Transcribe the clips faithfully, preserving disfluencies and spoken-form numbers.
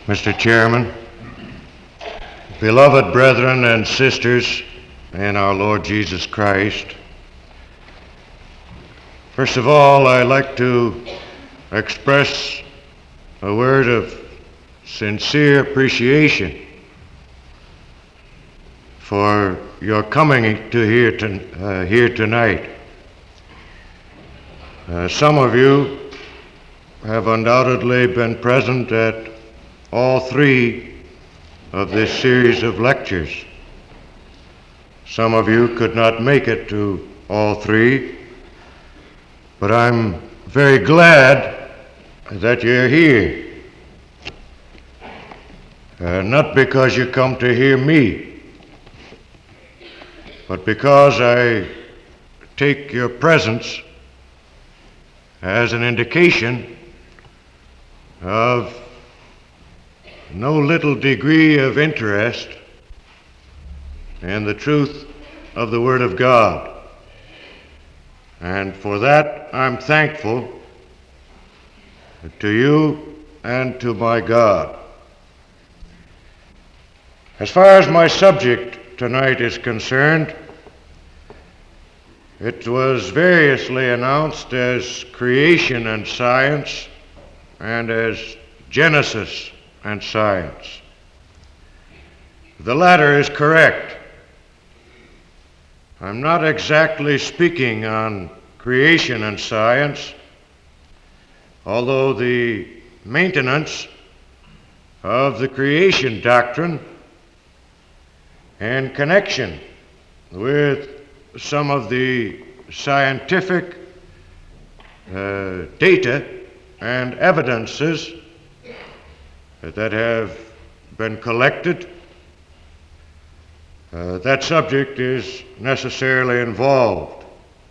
Mister Chairman, beloved brethren and sisters in our Lord Jesus Christ, first of all, I'd like to express a word of sincere appreciation for your coming to here, to, uh, here tonight. Uh, some of you have undoubtedly been present at all three of this series of lectures. Some of you could not make it to all three, but I'm very glad that you're here. Uh, not because you come to hear me, but because I take your presence as an indication of no little degree of interest in the truth of the Word of God. And for that, I'm thankful to you and to my God. As far as my subject tonight is concerned, it was variously announced as creation and science and as Genesis and science. The latter is correct. I'm not exactly speaking on creation and science, although the maintenance of the creation doctrine in connection with some of the scientific uh, data and evidences that have been collected, uh, that subject is necessarily involved.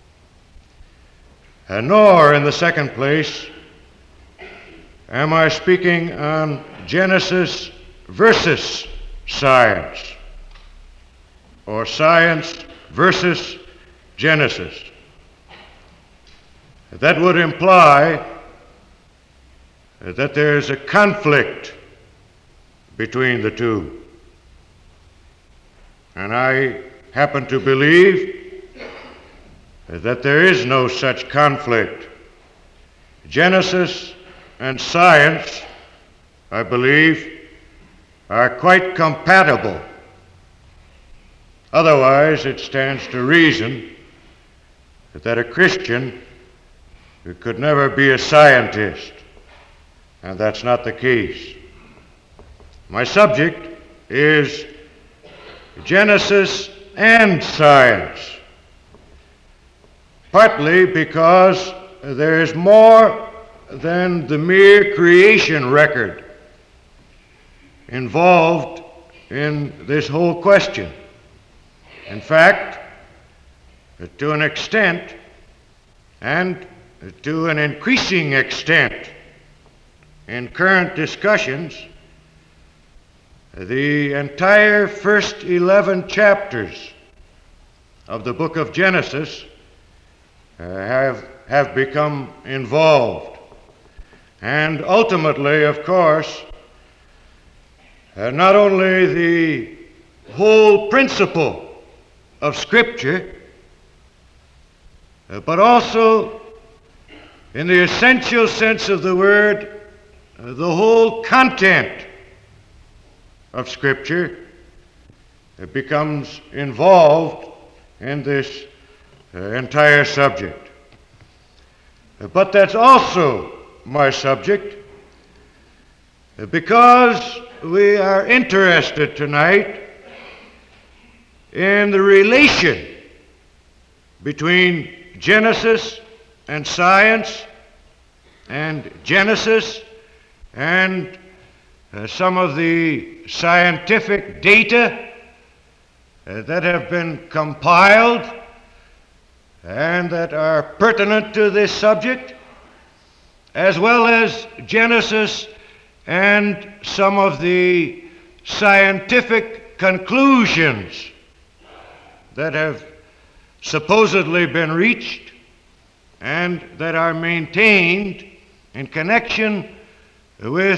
And nor, in the second place, am I speaking on Genesis versus science, or science versus Genesis. That would imply that there's a conflict between the two. And I happen to believe that there is no such conflict. Genesis and science, I believe, are quite compatible. Otherwise, it stands to reason that a Christian could never be a scientist, and that's not the case. My subject is Genesis and science, partly because there is more than the mere creation record involved in this whole question. In fact, to an extent, and to an increasing extent in current discussions, the entire first eleven chapters of the book of Genesis uh, have, have become involved. And ultimately, of course, uh, not only the whole principle of Scripture, uh, but also, in the essential sense of the word, uh, the whole content of Scripture it becomes involved in this uh, entire subject. Uh, but that's also my subject uh, because we are interested tonight in the relation between Genesis and science, and Genesis and Uh, some of the scientific data uh, that have been compiled and that are pertinent to this subject, as well as Genesis and some of the scientific conclusions that have supposedly been reached and that are maintained in connection with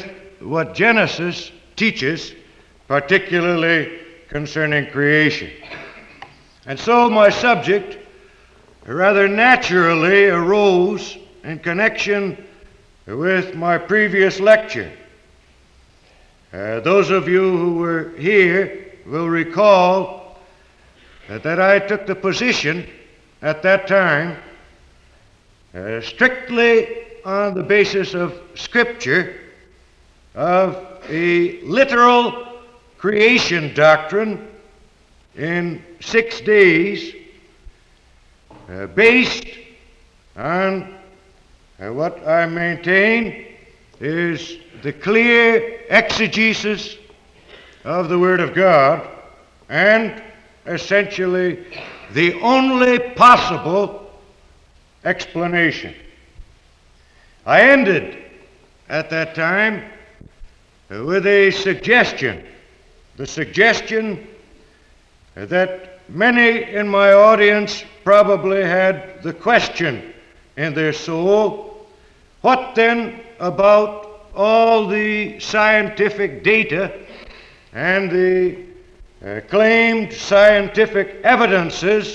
what Genesis teaches, particularly concerning creation. And so my subject rather naturally arose in connection with my previous lecture. Uh, those of you who were here will recall that, that I took the position at that time uh, strictly on the basis of Scripture of a literal creation doctrine in six days uh, based on uh, what I maintain is the clear exegesis of the Word of God and essentially the only possible explanation. I ended at that time with a suggestion, the suggestion that many in my audience probably had the question in their soul, what then about all the scientific data and the uh, claimed scientific evidences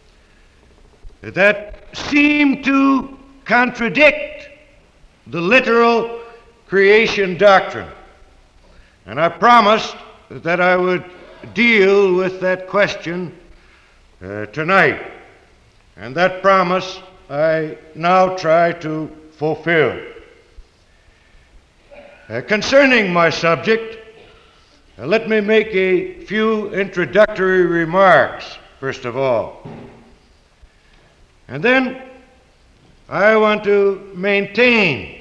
that seem to contradict the literal creation doctrine? And I promised that I would deal with that question uh, tonight. And that promise I now try to fulfill. Uh, concerning my subject, uh, let me make a few introductory remarks, first of all. And then I want to maintain,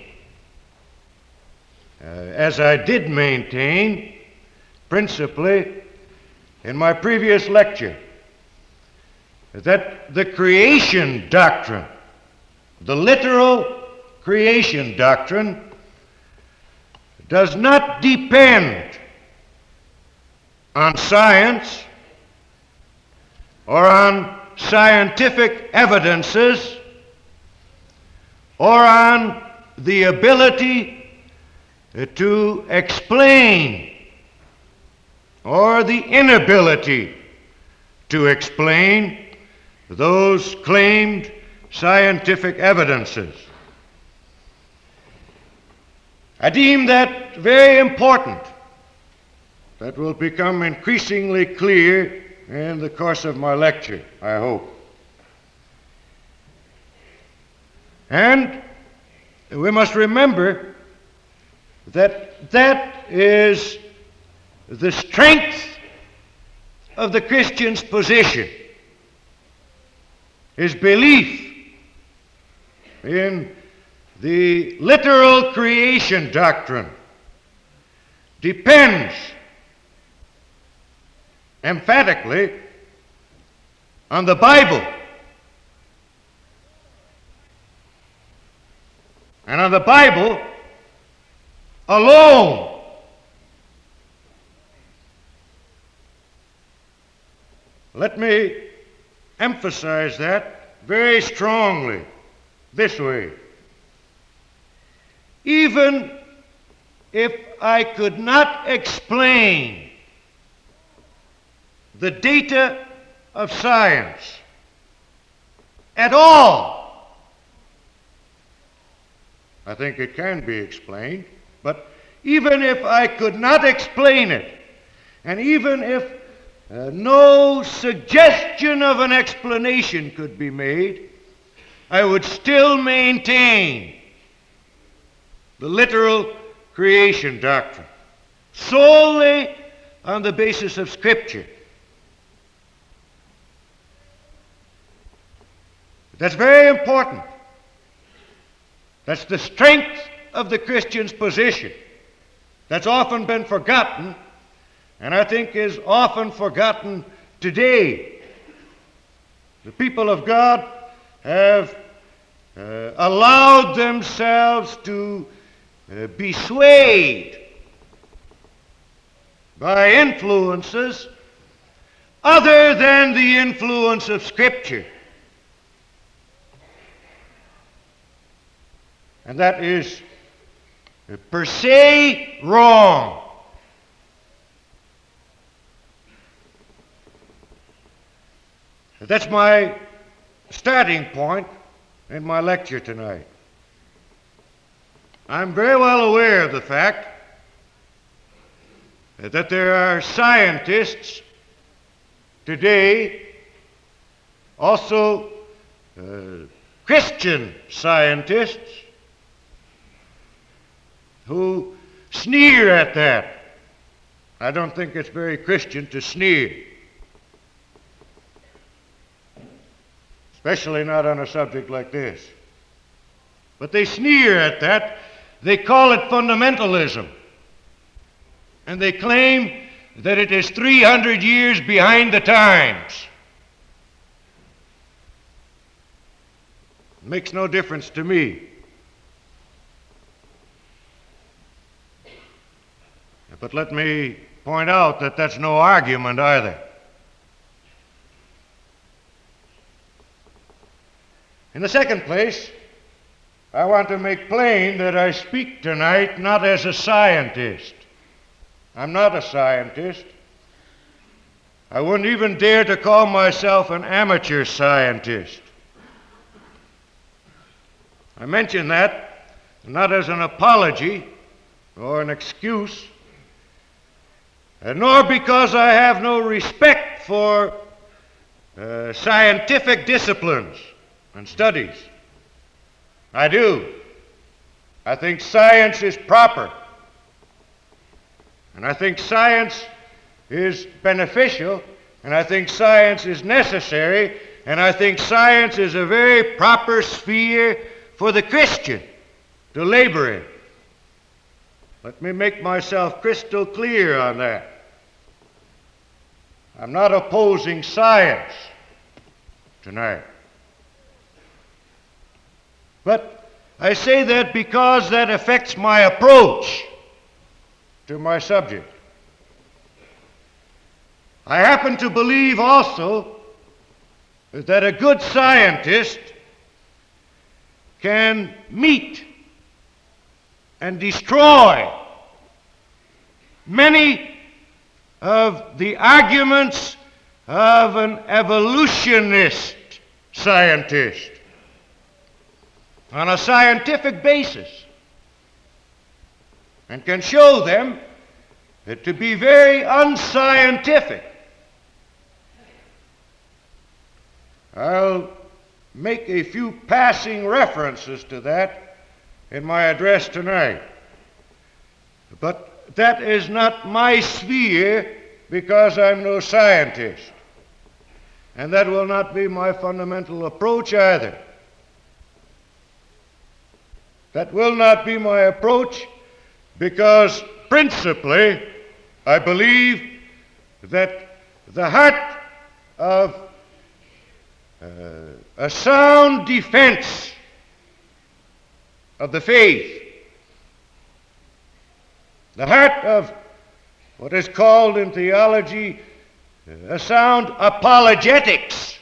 uh, as I did maintain, principally in my previous lecture, that the creation doctrine, the literal creation doctrine, does not depend on science or on scientific evidences or on the ability to explain or the inability to explain those claimed scientific evidences. I deem that very important. That will become increasingly clear in the course of my lecture, I hope. And we must remember that that is the strength of the Christian's position, his belief in the literal creation doctrine depends emphatically on the Bible and on the Bible alone. Let me emphasize that very strongly this way. Even if I could not explain the data of science at all, I think it can be explained, but even if I could not explain it, and even if uh, no suggestion of an explanation could be made, I would still maintain the literal creation doctrine solely on the basis of Scripture. That's very important. That's the strength of the Christian's position. That's often been forgotten, and I think is often forgotten today. The people of God have uh, allowed themselves to uh, be swayed by influences other than the influence of Scripture. And that is per se wrong. That's my starting point in my lecture tonight. I'm very well aware of the fact that there are scientists today, also uh, Christian scientists, who sneer at that. I don't think it's very Christian to sneer, especially not on a subject like this. But they sneer at that. They call it fundamentalism. And they claim that it is three hundred years behind the times. It makes no difference to me. But let me point out that that's no argument either. In the second place, I want to make plain that I speak tonight not as a scientist. I'm not a scientist. I wouldn't even dare to call myself an amateur scientist. I mention that not as an apology or an excuse, and nor because I have no respect for uh, scientific disciplines and studies. I do. I think science is proper. And I think science is beneficial, and I think science is necessary, and I think science is a very proper sphere for the Christian to labor in. Let me make myself crystal clear on that. I'm not opposing science tonight. But I say that because that affects my approach to my subject. I happen to believe also that a good scientist can meet and destroy many of the arguments of an evolutionist scientist on a scientific basis, and can show them to be very unscientific. I'll make a few passing references to that in my address tonight. But that is not my sphere because I'm no scientist. And that will not be my fundamental approach either. That will not be my approach because principally I believe that the heart of uh, a sound defense of the faith, the heart of what is called in theology a sound apologetics,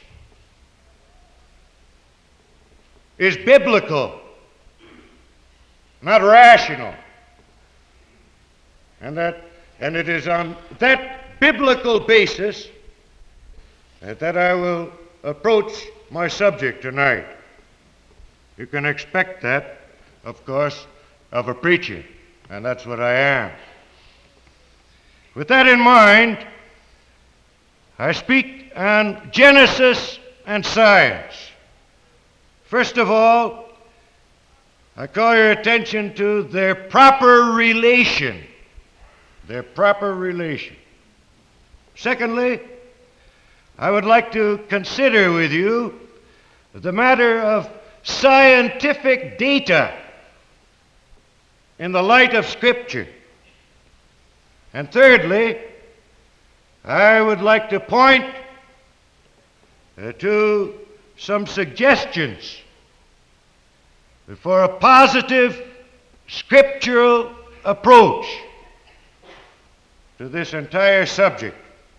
is biblical, not rational. And that and it is on that biblical basis that, that I will approach my subject tonight. You can expect that, of course, of a preacher, and that's what I am. With that in mind, I speak on Genesis and science. First of all, I call your attention to their proper relation. Their proper relation. Secondly, I would like to consider with you the matter of scientific data in the light of Scripture. And thirdly, I would like to point uh, to some suggestions for a positive scriptural approach to this entire subject.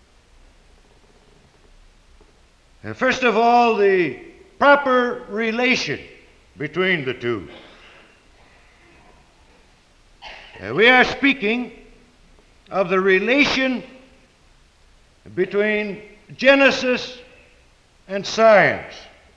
And first of all, the proper relation between the two. Uh, we are speaking of the relation between Genesis and science.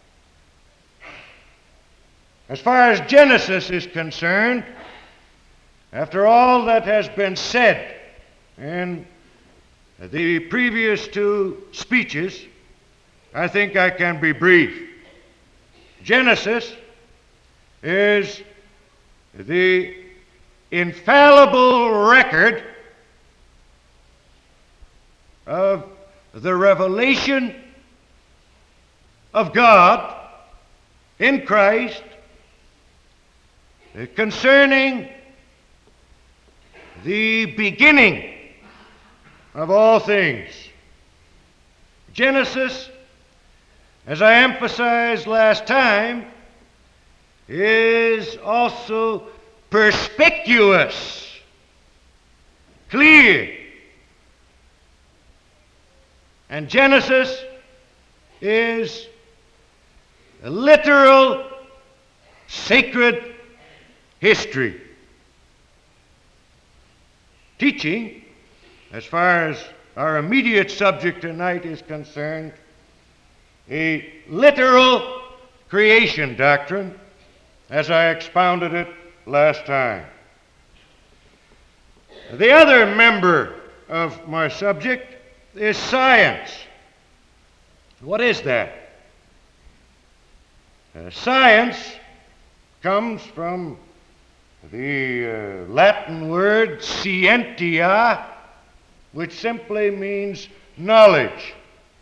As far as Genesis is concerned, after all that has been said in the previous two speeches, I think I can be brief. Genesis is the infallible record of the revelation of God in Christ concerning the beginning of all things. Genesis, as I emphasized last time, is also perspicuous, clear. And Genesis is a literal, sacred history. Teaching, as far as our immediate subject tonight is concerned, a literal creation doctrine, as I expounded it last time. The other member of my subject is science. What is that? Uh, science comes from the uh, Latin word scientia, which simply means knowledge.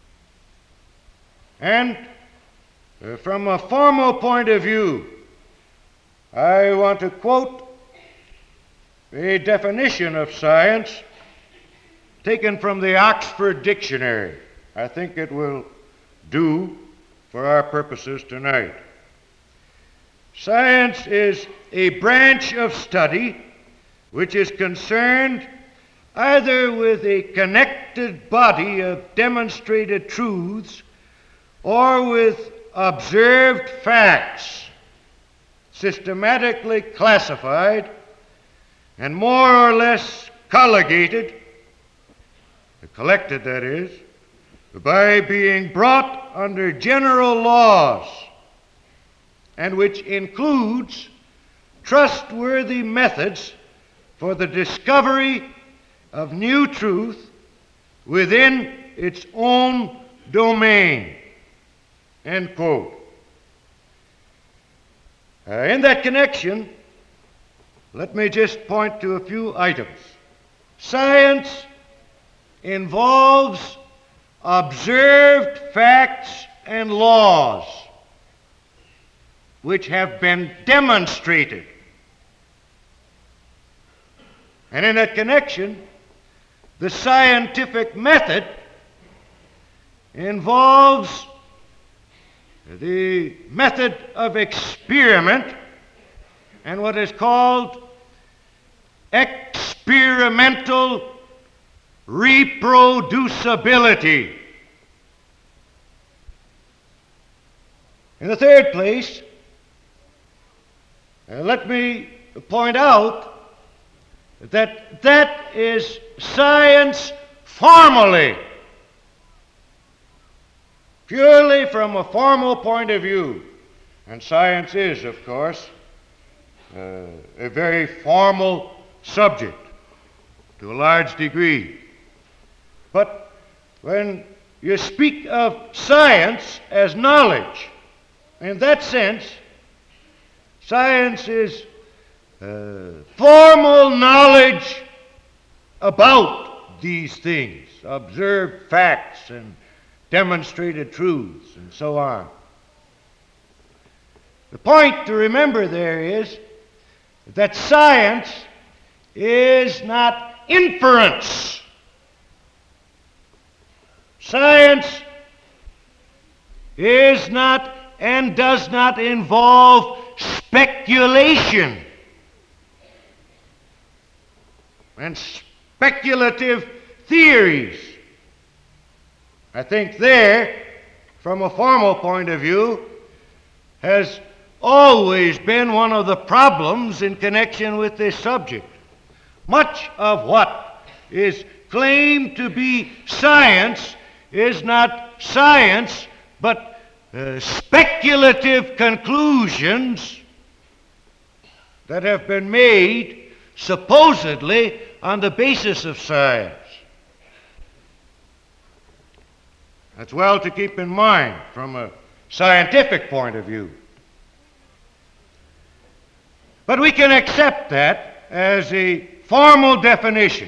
And uh, from a formal point of view, I want to quote a definition of science taken from the Oxford Dictionary. I think it will do for our purposes tonight. Science is a branch of study which is concerned either with a connected body of demonstrated truths or with observed facts, systematically classified and more or less colligated, collected that is, by being brought under general laws, and which includes trustworthy methods for the discovery of new truth within its own domain. End quote. Uh, in that connection, let me just point to a few items. Science involves observed facts and laws which have been demonstrated. And in that connection, the scientific method involves the method of experiment and what is called experimental reproducibility. In the third place, uh, let me point out that that is science formally, purely from a formal point of view. And science is, of course, uh, a very formal subject to a large degree. But when you speak of science as knowledge, in that sense, science is uh, formal knowledge about these things, observed facts and demonstrated truths and so on. The point to remember there is that science is not inference. Science is not and does not involve speculation and speculative theories. I think there, from a formal point of view, has always been one of the problems in connection with this subject. Much of what is claimed to be science is not science, but uh, speculative conclusions that have been made supposedly on the basis of science. That's well to keep in mind from a scientific point of view. But we can accept that as a formal definition.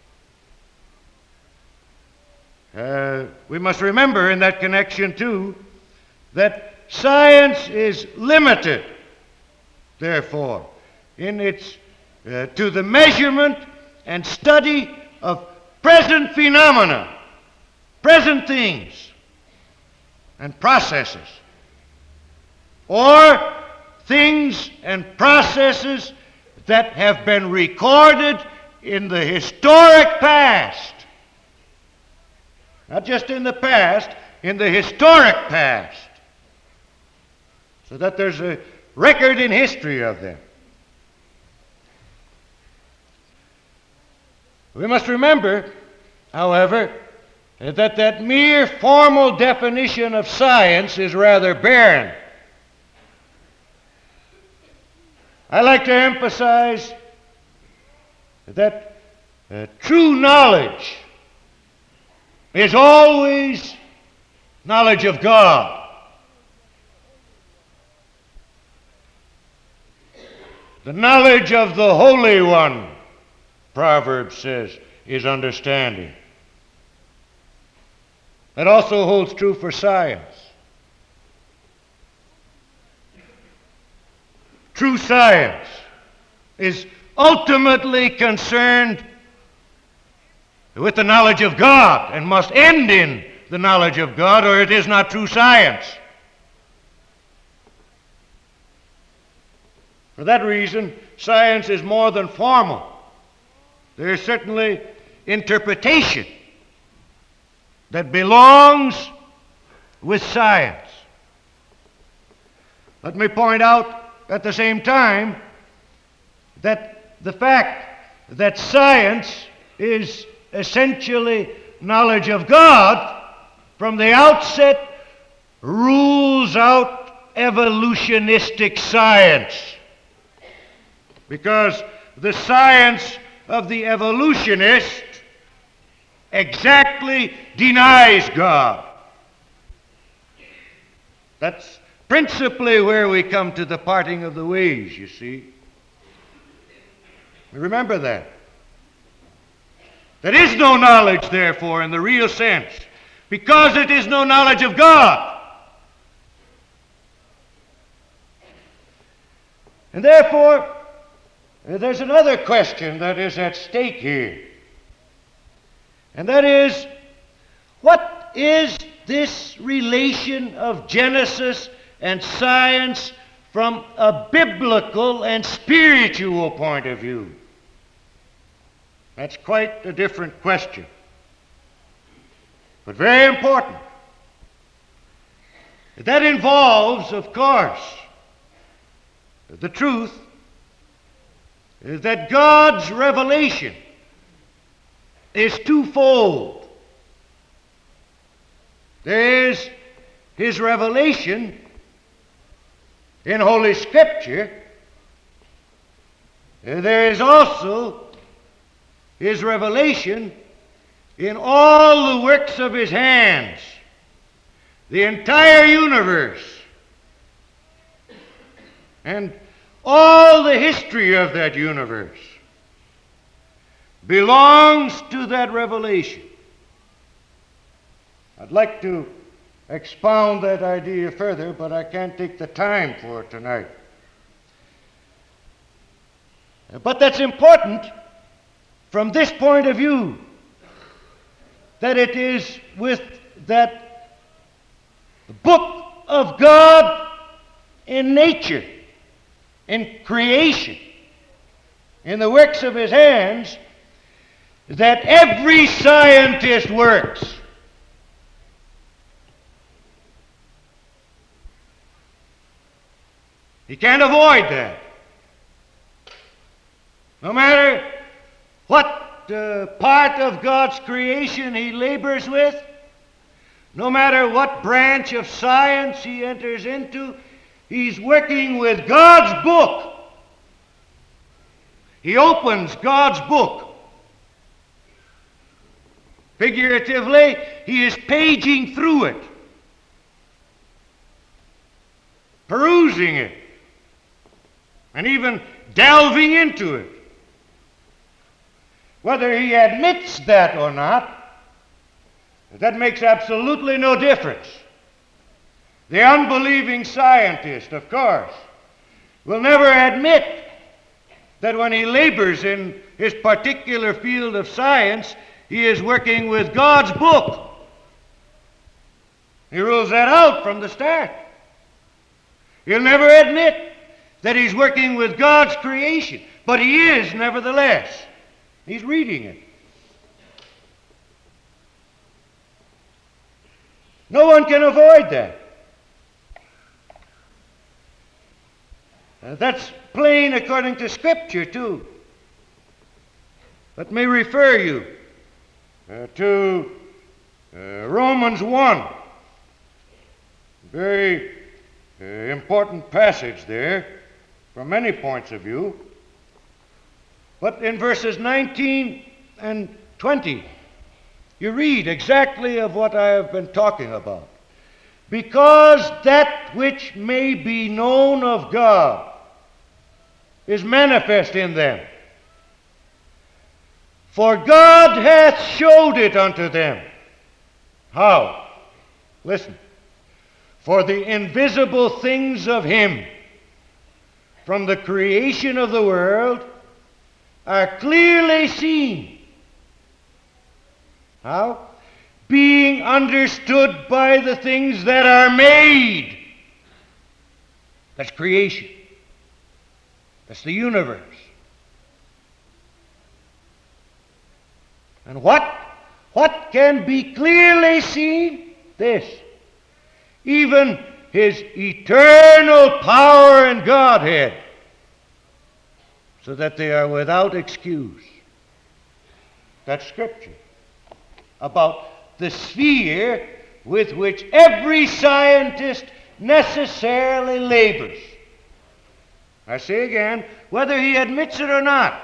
Uh, we must remember in that connection, too, that science is limited, therefore, in its uh, to the measurement and study of present phenomena, present things and processes, or things and processes that have been recorded in the historic past. Not just in the past, in the historic past. So that there's a record in history of them. We must remember, however, that that mere formal definition of science is rather barren. I like to emphasize that uh, true knowledge is always knowledge of God. The knowledge of the Holy One, Proverbs says, is understanding. That also holds true for science. True science is ultimately concerned with the knowledge of God and must end in the knowledge of God, or it is not true science. For that reason, science is more than formal. There is certainly interpretation that belongs with science. Let me point out at the same time that the fact that science is essentially knowledge of God from the outset rules out evolutionistic science, because the science of the evolutionist exactly denies God. That's principally where we come to the parting of the ways, you see. Remember that. There is no knowledge, therefore, in the real sense, because it is no knowledge of God. And therefore, there's another question that is at stake here. And that is, what is this relation of Genesis and science from a biblical and spiritual point of view? That's quite a different question, but very important. That involves, of course, the truth is that God's revelation is twofold. There is His revelation in Holy Scripture. There is also His revelation in all the works of His hands, the entire universe, and all the history of that universe belongs to that revelation. I'd like to expound that idea further, but I can't take the time for it tonight. But that's important from this point of view, that it is with that book of God in nature, in creation, in the works of His hands, that every scientist works. He can't avoid that. No matter what uh, part of God's creation he labors with, no matter what branch of science he enters into, he's working with God's book. He opens God's book. Figuratively, he is paging through it, perusing it, and even delving into it. Whether he admits that or not, that makes absolutely no difference. The unbelieving scientist, of course, will never admit that when he labors in his particular field of science, he is working with God's book. He rules that out from the start. He'll never admit that he's working with God's creation, but he is nevertheless. He's reading it. No one can avoid that. Uh, that's plain according to Scripture, too. Let me refer you uh, to uh, Romans one. Very uh, important passage there from many points of view. But in verses nineteen and twenty, you read exactly of what I have been talking about. Because that which may be known of God is manifest in them. For God hath showed it unto them. How? Listen. For the invisible things of him from the creation of the world are clearly seen. How? Being understood by the things that are made. That's creation. That's the universe. And what? What can be clearly seen? This. Even his eternal power and Godhead, so that they are without excuse. That's Scripture. About the sphere with which every scientist necessarily labors. I say again, whether he admits it or not.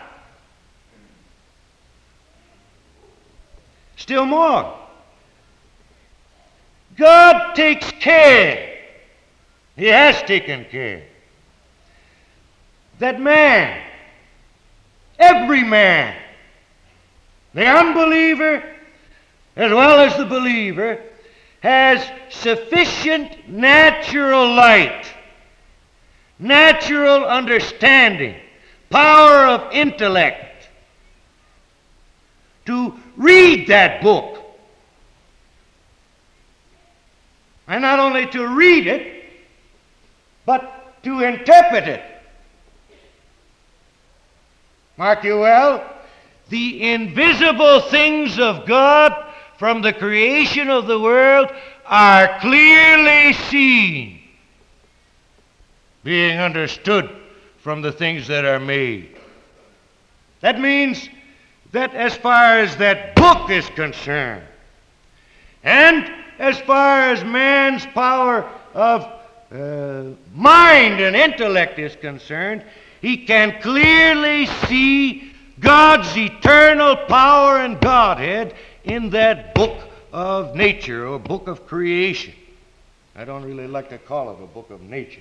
Still more, God takes care, he has taken care, that man, every man, the unbeliever as well as the believer, has sufficient natural light, natural understanding, power of intellect to read that book. And not only to read it, but to interpret it. Mark you well, the invisible things of God from the creation of the world are clearly seen, being understood from the things that are made. That means that as far as that book is concerned, and as far as man's power of uh, mind and intellect is concerned, he can clearly see God's eternal power and Godhead in that book of nature, or book of creation. I don't really like to call it a book of nature.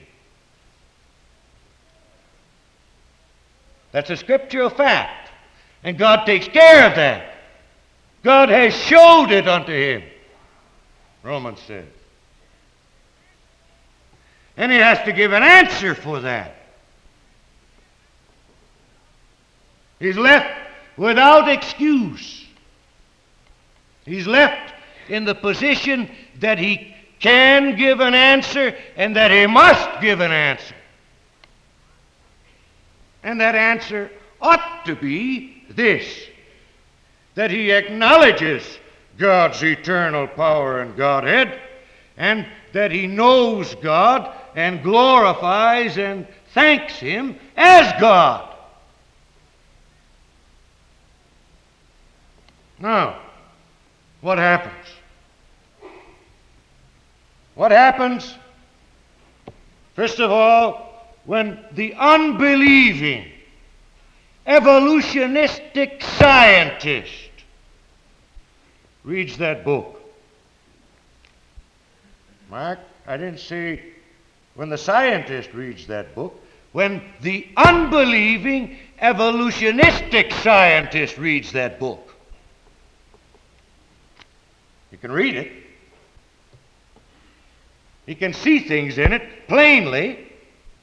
That's a scriptural fact, and God takes care of that. God has showed it unto him, Romans says. And he has to give an answer for that. He's left without excuse. He's left in the position that he can give an answer and that he must give an answer. And that answer ought to be this, that he acknowledges God's eternal power and Godhead, and that he knows God and glorifies and thanks him as God. Now, what happens? What happens, first of all, when the unbelieving, evolutionistic scientist reads that book? Mark, I didn't say when the scientist reads that book. When the unbelieving, evolutionistic scientist reads that book. You can read it. He can see things in it plainly,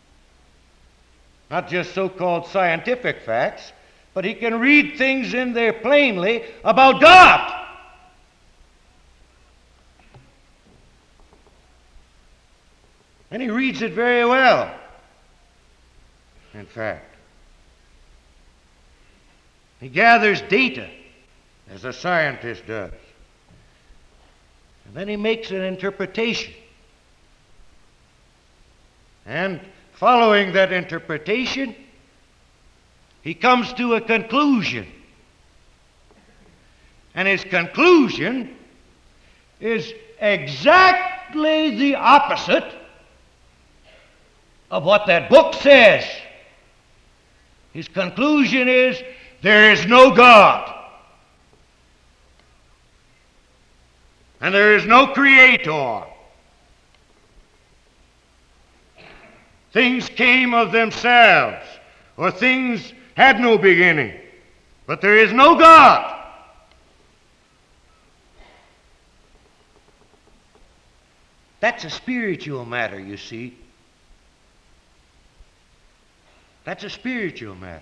not just so-called scientific facts, but he can read things in there plainly about God. And he reads it very well, in fact. He gathers data, as a scientist does. And then he makes an interpretation. And following that interpretation, he comes to a conclusion. And his conclusion is exactly the opposite of what that book says. His conclusion is there is no God. And there is no creator. Things came of themselves, or things had no beginning. But there is no God. That's a spiritual matter, you see. That's a spiritual matter.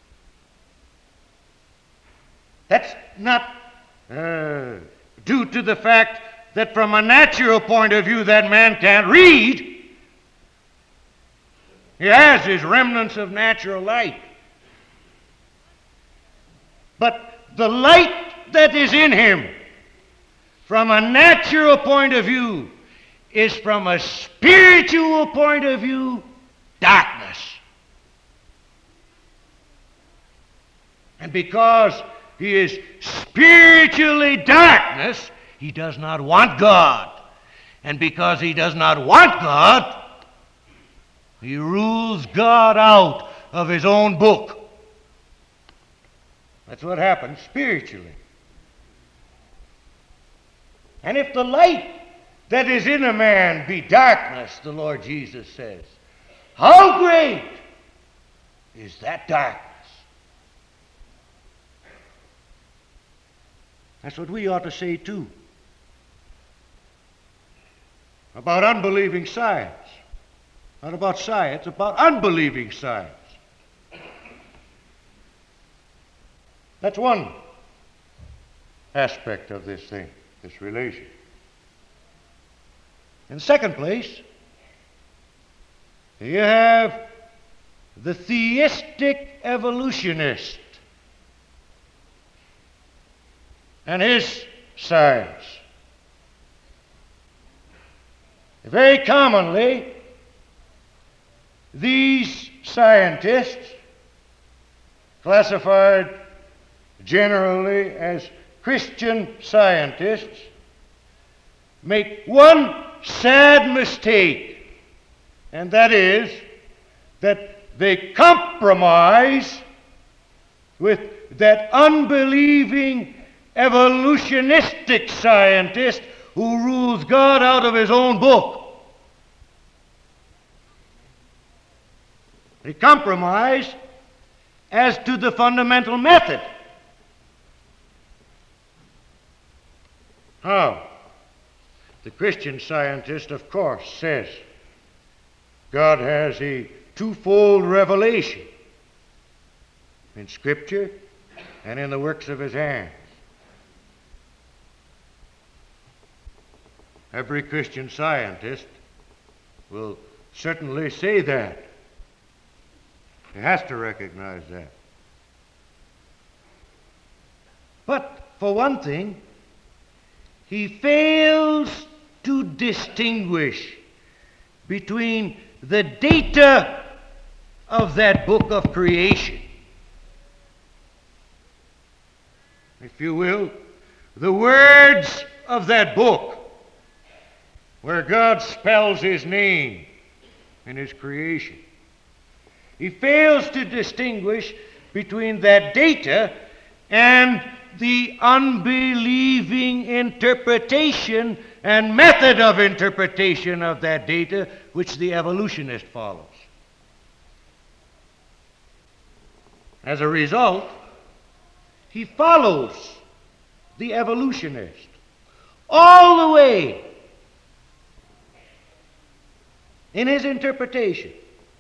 That's not uh, due to the fact that from a natural point of view that man can't read. He has his remnants of natural light. But the light that is in him, from a natural point of view, is from a spiritual point of view, darkness. And because he is spiritually darkness, he does not want God. And because he does not want God, he rules God out of his own book. That's what happens spiritually. And if the light that is in a man be darkness, the Lord Jesus says, how great is that darkness? That's what we ought to say too about unbelieving science. Not about science, about unbelieving science. That's one aspect of this thing, this relation. In the second place, you have the theistic evolutionist and his science. Very commonly, these scientists, classified generally as Christian scientists, make one sad mistake, and that is that they compromise with that unbelieving evolutionistic scientist who rules God out of his own book. They compromise as to the fundamental method. How? The Christian scientist, of course, says God has a twofold revelation in Scripture and in the works of his hands. Every Christian scientist will certainly say that. He has to recognize that. But for one thing, he fails to distinguish between the data of that book of creation if you will, the words of that book where God spells his name in his creation. He fails to distinguish between that data and the unbelieving interpretation and method of interpretation of that data which the evolutionist follows. As a result, he follows the evolutionist all the way in his interpretation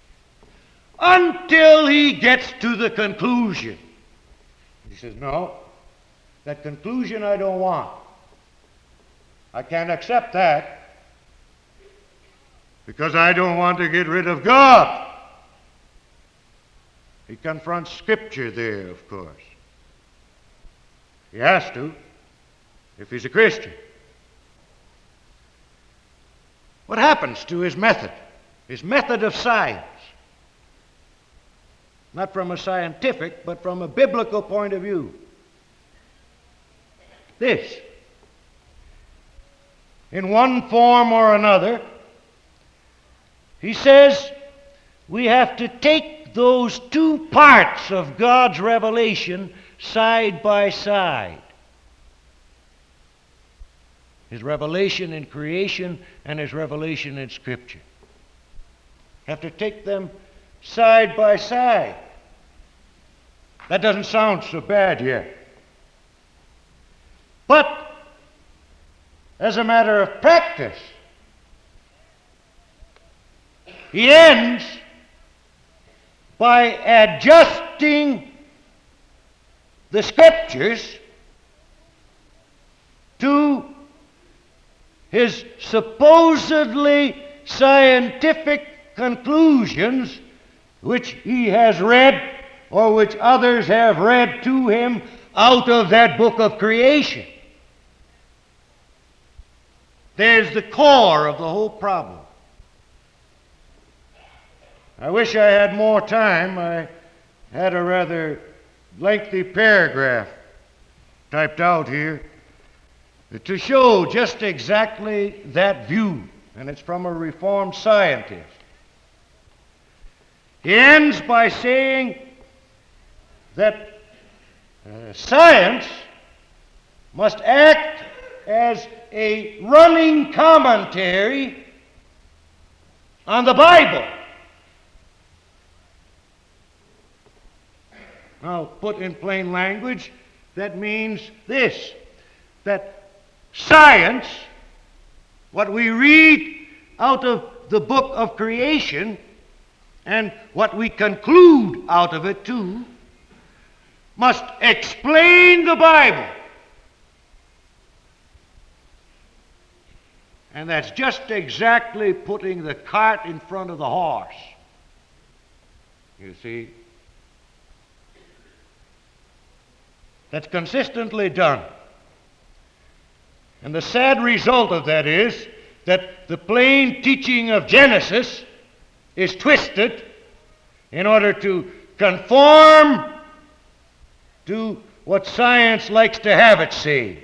until he gets to the conclusion. He says, no, that conclusion I don't want. I can't accept that because I don't want to get rid of God. He confronts Scripture there, of course. He has to, if he's a Christian. What happens to his method? His method of science? Not from a scientific, but from a biblical point of view. This. In one form or another, he says we have to take those two parts of God's revelation side by side. His revelation in creation and his revelation in Scripture. Have to take them side by side. That doesn't sound so bad yet. But as a matter of practice, he ends by adjusting the Scriptures to his supposedly scientific conclusions, which he has read or which others have read to him out of that book of creation. There's the core of the whole problem. I wish I had more time. I had a rather lengthy paragraph typed out here to show just exactly that view, and it's from a Reformed scientist. He ends by saying that uh, science must act as a running commentary on the Bible. Now, put in plain language, that means this, that science, what we read out of the book of creation, and what we conclude out of it too, must explain the Bible. And that's just exactly putting the cart in front of the horse. You see? That's consistently done. And the sad result of that is that the plain teaching of Genesis is twisted in order to conform to what science likes to have it say.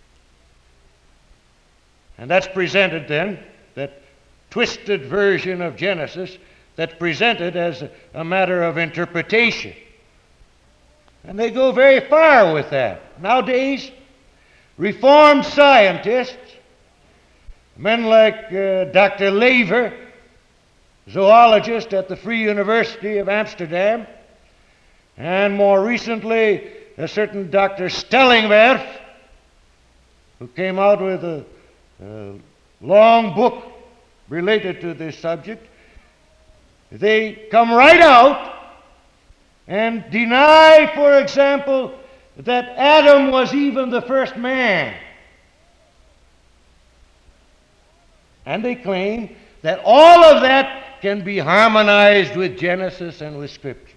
And that's presented then, that twisted version of Genesis, that's presented as a, a matter of interpretation. And they go very far with that. Nowadays, Reformed scientists, men like uh, Doctor Lever, zoologist at the Free University of Amsterdam, and more recently a certain Doctor Stellingwerf, who came out with a, a long book related to this subject, they come right out and deny, for example, that Adam was even the first man. And they claim that all of that can be harmonized with Genesis and with Scripture.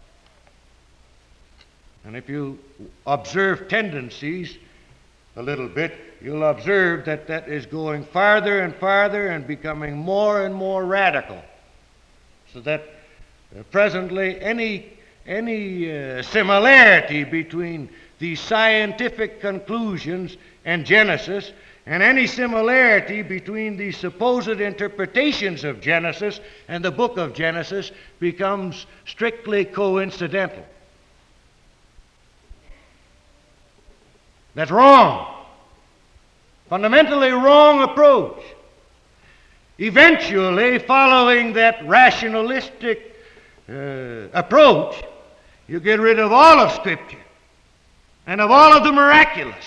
And if you observe tendencies a little bit, you'll observe that that is going farther and farther and becoming more and more radical. So that uh, presently any, any uh, similarity between the scientific conclusions in Genesis, and any similarity between the supposed interpretations of Genesis and the book of Genesis becomes strictly coincidental. That's wrong. Fundamentally wrong approach. Eventually, following that rationalistic uh, approach, you get rid of all of Scripture and of all of the miraculous.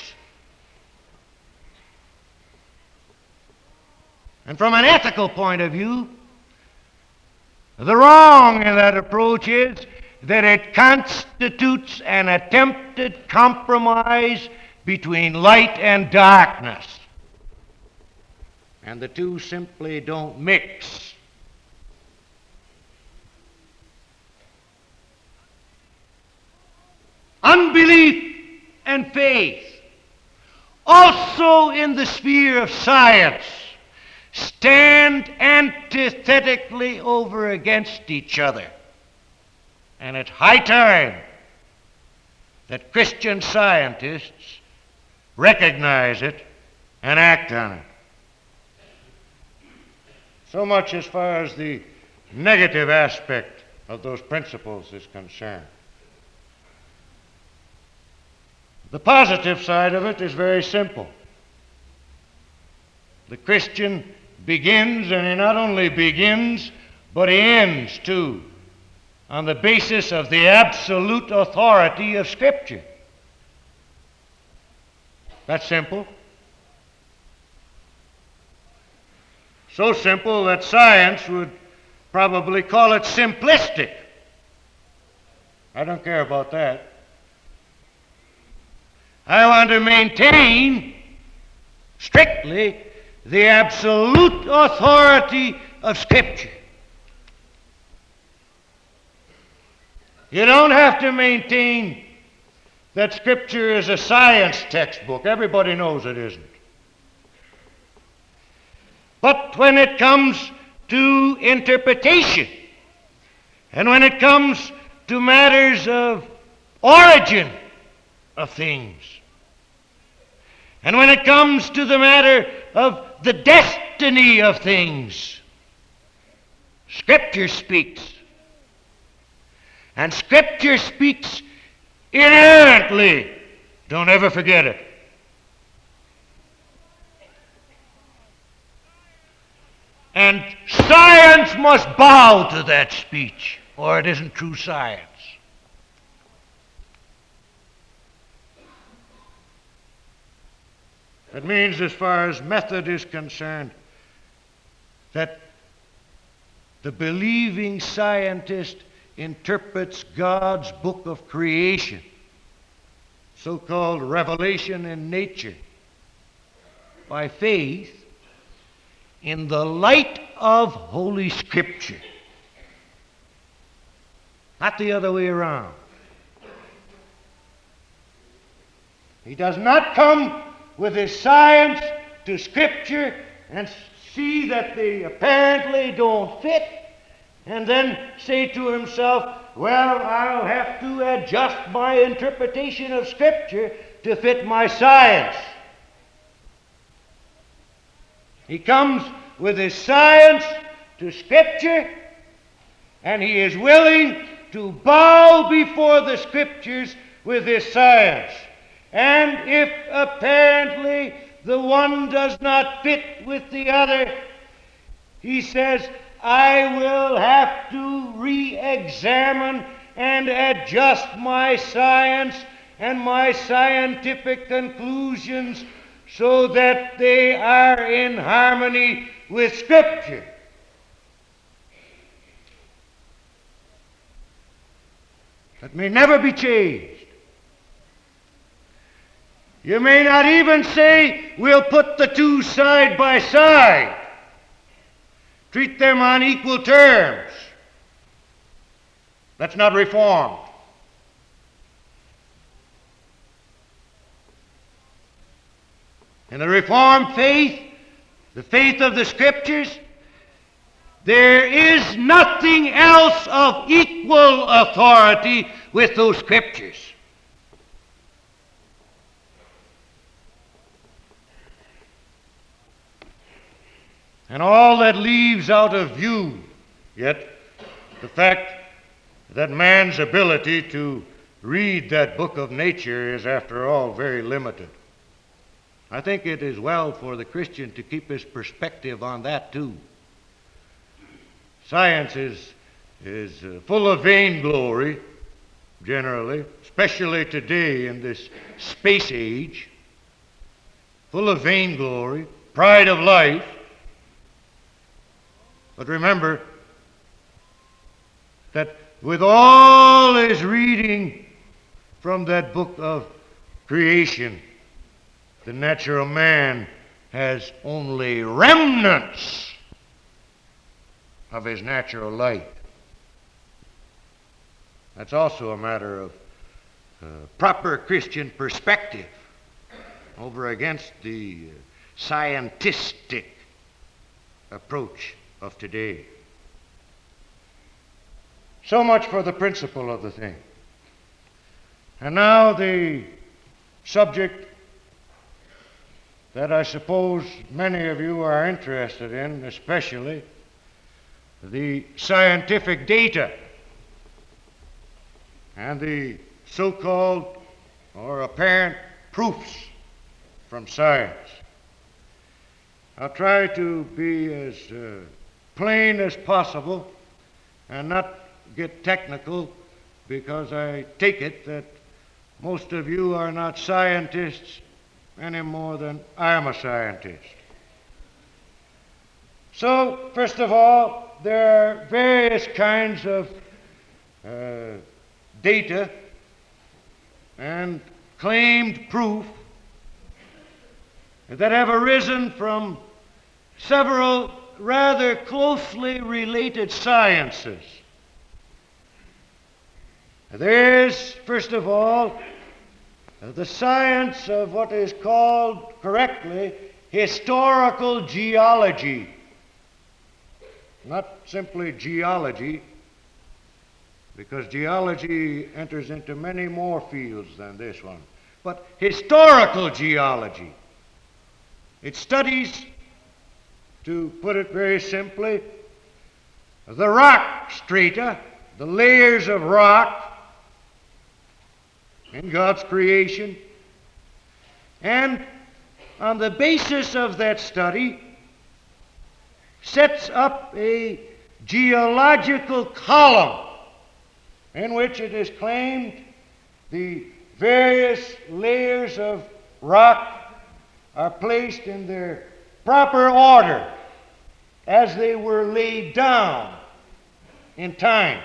And from an ethical point of view, the wrong in that approach is that it constitutes an attempted compromise between light and darkness. And the two simply don't mix. Unbelief and faith, also in the sphere of science, stand antithetically over against each other. And it's high time that Christian scientists recognize it and act on it. So much as far as the negative aspect of those principles is concerned. The positive side of it is very simple. The Christian begins, and he not only begins, but he ends too, on the basis of the absolute authority of Scripture. That's simple. So simple that science would probably call it simplistic. I don't care about that. I want to maintain strictly the absolute authority of Scripture. You don't have to maintain that Scripture is a science textbook. Everybody knows it isn't. But when it comes to interpretation, and when it comes to matters of origin of things, and when it comes to the matter of the destiny of things, Scripture speaks. And Scripture speaks inerrantly. Don't ever forget it. And science must bow to that speech, or it isn't true science. It means, as far as method is concerned, that the believing scientist interprets God's book of creation, so-called revelation in nature, by faith in the light of Holy Scripture. Not the other way around. He does not come with his science to Scripture and see that they apparently don't fit, and then say to himself, well, I'll have to adjust my interpretation of Scripture to fit my science. He comes with his science to Scripture, and he is willing to bow before the Scriptures with his science. And if apparently the one does not fit with the other, he says, I will have to re-examine and adjust my science and my scientific conclusions so that they are in harmony with Scripture. That may never be changed. You may not even say, we'll put the two side by side. Treat them on equal terms. That's not Reformed. In the Reformed faith, the faith of the Scriptures, there is nothing else of equal authority with those Scriptures. And all that leaves out of view yet the fact that man's ability to read that book of nature is, after all, very limited. I think it is well for the Christian to keep his perspective on that too. Science is, is uh, full of vainglory, generally, especially today in this space age, full of vainglory, pride of life. But remember that with all his reading from that book of creation, the natural man has only remnants of his natural life. That's also a matter of uh, proper Christian perspective over against the uh, scientistic approach of today. So much for the principle of the thing. And now the subject that I suppose many of you are interested in, especially the scientific data and the so-called or apparent proofs from science. I'll try to be as uh, plain as possible and not get technical, because I take it that most of you are not scientists any more than I am a scientist. So, first of all, there are various kinds of uh, data and claimed proof that have arisen from several rather closely related sciences. There is, first of all, the science of what is called correctly historical geology. Not simply geology, because geology enters into many more fields than this one, but historical geology. It studies, to put it very simply, the rock strata, the layers of rock in God's creation, and on the basis of that study sets up a geological column in which it is claimed the various layers of rock are placed in their proper order as they were laid down in time.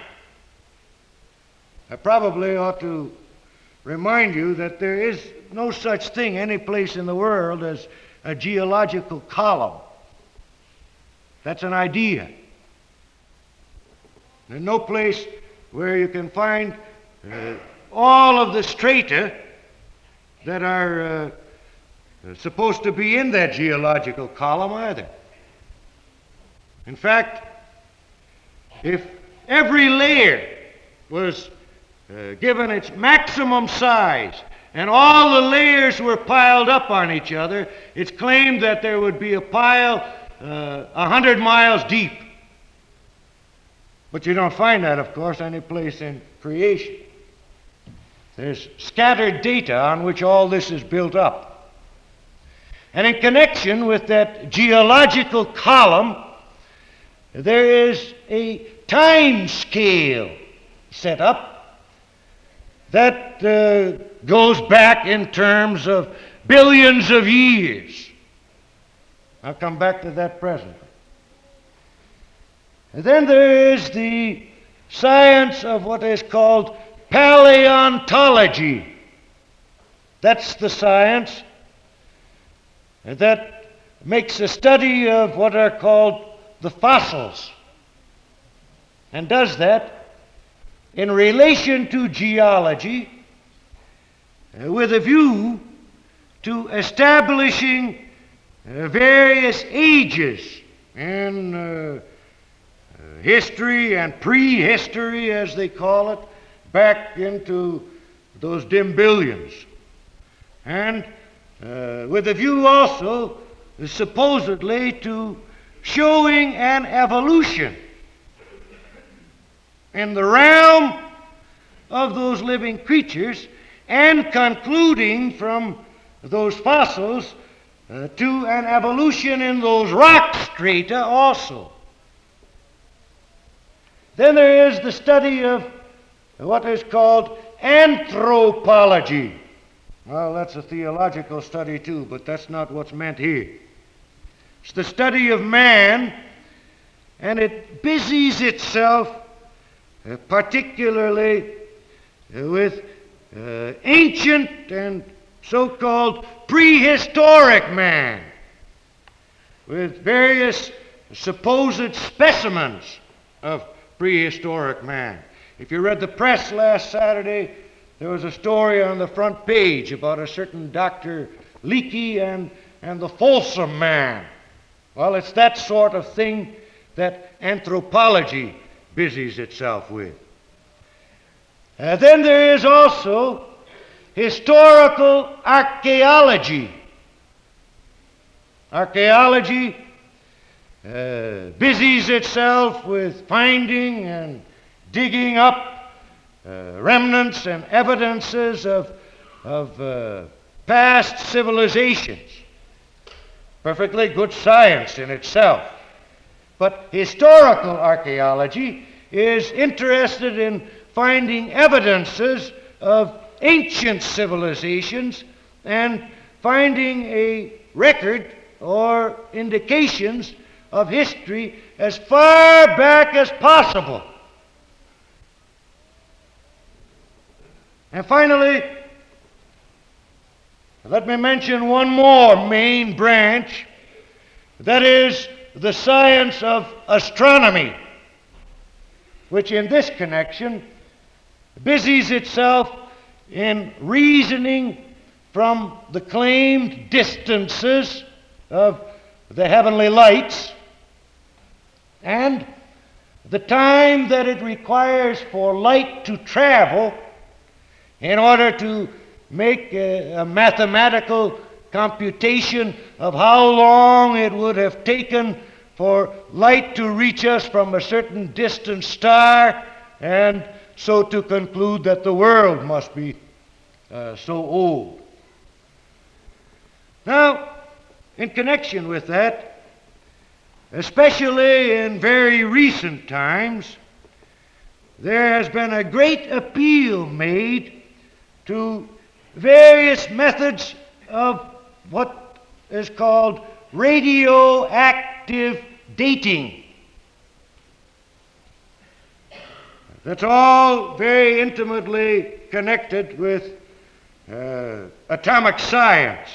I probably ought to remind you that there is no such thing any place in the world as a geological column. That's an idea. There's no place where you can find uh, all of the strata that are uh, supposed to be in that geological column either. In fact, if every layer was uh, given its maximum size and all the layers were piled up on each other, it's claimed that there would be a pile uh, a hundred miles deep. But you don't find that, of course, any place in creation. There's scattered data on which all this is built up. And in connection with that geological column, there is a time scale set up that uh, goes back in terms of billions of years. I'll come back to that presently. And then there is the science of what is called paleontology. That's the science that makes a study of what are called the fossils, and does that in relation to geology uh, with a view to establishing uh, various ages in uh, uh, history and prehistory, as they call it, back into those dim billions. And uh, with a view also, supposedly, to showing an evolution in the realm of those living creatures, and concluding from those fossils uh, to an evolution in those rock strata also. Then there is the study of what is called anthropology. Well, that's a theological study too, but that's not what's meant here. It's the study of man, and it busies itself uh, particularly uh, with uh, ancient and so-called prehistoric man, with various supposed specimens of prehistoric man. If you read the press last Saturday, there was a story on the front page about a certain Doctor Leakey and, and the Folsom man. Well, it's that sort of thing that anthropology busies itself with. Uh, then there is also historical archaeology. Archaeology uh, busies itself with finding and digging up uh, remnants and evidences of, of uh, past civilizations. Perfectly good science in itself. But historical archaeology is interested in finding evidences of ancient civilizations and finding a record or indications of history as far back as possible. And finally, let me mention one more main branch, that is the science of astronomy, which in this connection busies itself in reasoning from the claimed distances of the heavenly lights and the time that it requires for light to travel in order to make a, a mathematical computation of how long it would have taken for light to reach us from a certain distant star, and so to conclude that the world must be uh, so old. Now, in connection with that, especially in very recent times, there has been a great appeal made to various methods of what is called radioactive dating. That's all very intimately connected with uh, atomic science.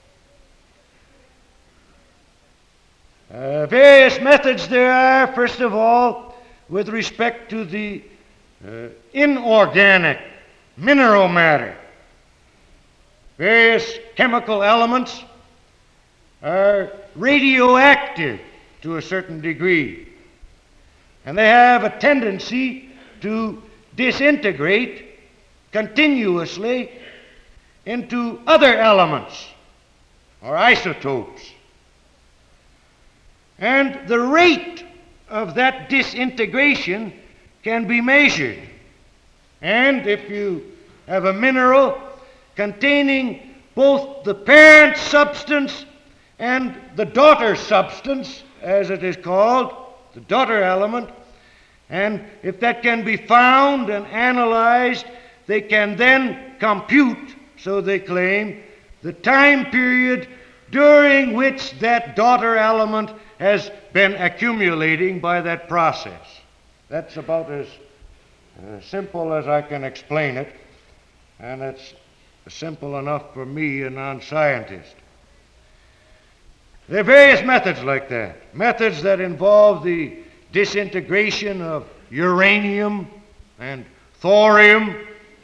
Uh, various methods there are, first of all, with respect to the uh, inorganic mineral matter. Various chemical elements are radioactive to a certain degree, and they have a tendency to disintegrate continuously into other elements or isotopes. And the rate of that disintegration can be measured. And if you have a mineral containing both the parent substance and the daughter substance, as it is called, the daughter element, and if that can be found and analyzed, they can then compute, so they claim, the time period during which that daughter element has been accumulating by that process. That's about as uh, simple as I can explain it, and it's simple enough for me, a non-scientist. There are various methods like that, methods that involve the disintegration of uranium and thorium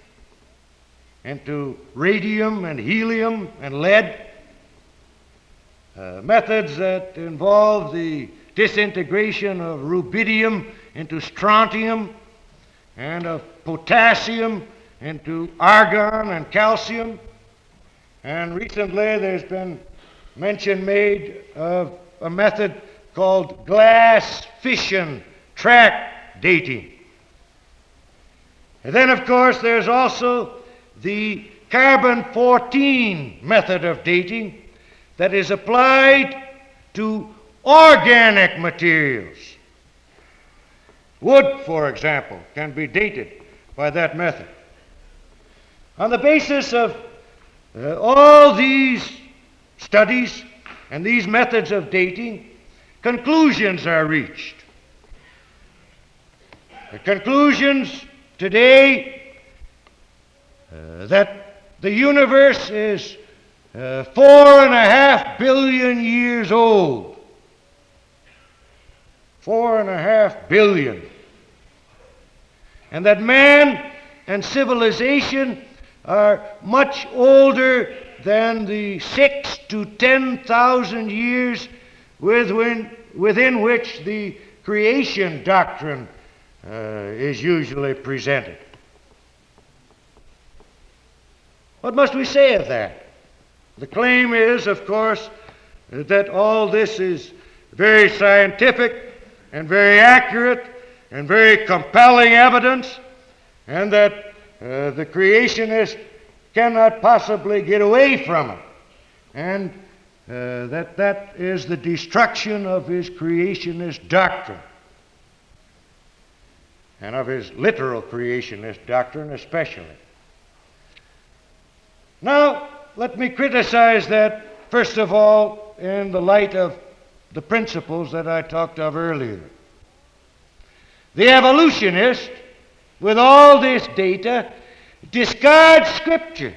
into radium and helium and lead, uh, methods that involve the disintegration of rubidium into strontium and of potassium into argon and calcium. And recently there's been mention made of a method called glass fission track dating. And then, of course, there's also the carbon fourteen method of dating that is applied to organic materials. Wood, for example, can be dated by that method. On the basis of uh, all these studies and these methods of dating, conclusions are reached. The conclusions today uh, that the universe is uh, four and a half billion years old. Four and a half billion. And that man and civilization are much older than the six to ten thousand years within, within which the creation doctrine uh, is usually presented. What must we say of that? The claim is, of course, that all this is very scientific and very accurate and very compelling evidence, and that uh, the creationist cannot possibly get away from it, and uh, that that is the destruction of his creationist doctrine, and of his literal creationist doctrine especially. Now, let me criticize that, first of all, in the light of the principles that I talked of earlier. The evolutionist, with all this data, discards Scripture.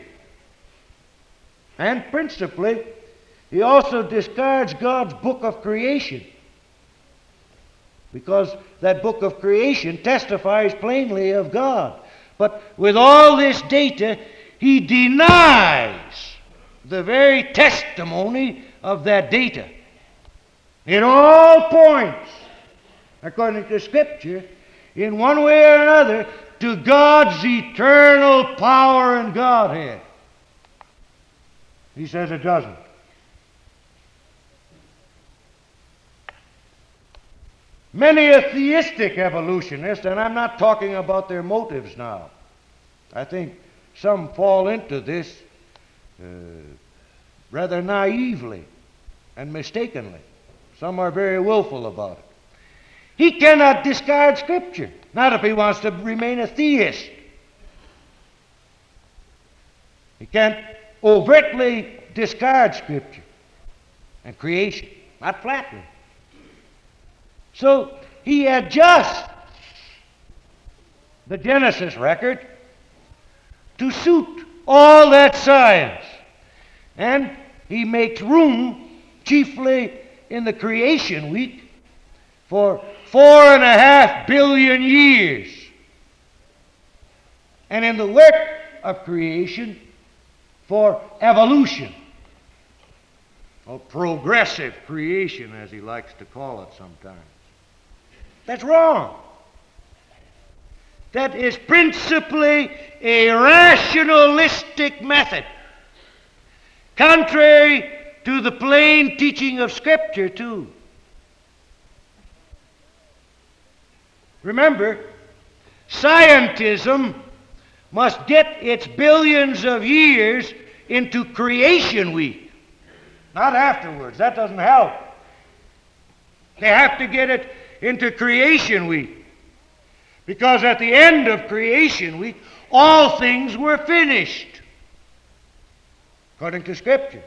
And principally, he also discards God's book of creation, because that book of creation testifies plainly of God. But with all this data, he denies the very testimony of that data. In all points, according to Scripture, in one way or another, to God's eternal power and Godhead. He says it doesn't. Many a theistic evolutionist, and I'm not talking about their motives now. I think some fall into this uh, rather naively and mistakenly. Some are very willful about it. He cannot discard Scripture, not if he wants to remain a theist. He can't overtly discard Scripture and creation, not flatly. So he adjusts the Genesis record to suit all that science. And he makes room, chiefly in the creation week, for four and a half billion years. And in the work of creation, for evolution, or progressive creation, as he likes to call it sometimes. That's wrong. That is principally a rationalistic method, contrary to the plain teaching of Scripture, too. Remember, scientism must get its billions of years into creation week, not afterwards. That doesn't help. They have to get it into creation week, because at the end of creation week, all things were finished, according to Scripture.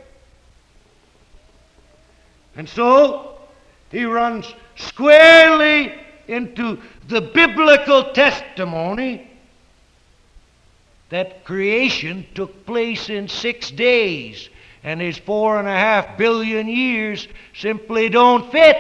And so, he runs squarely into the biblical testimony that creation took place in six days, and his four and a half billion years simply don't fit.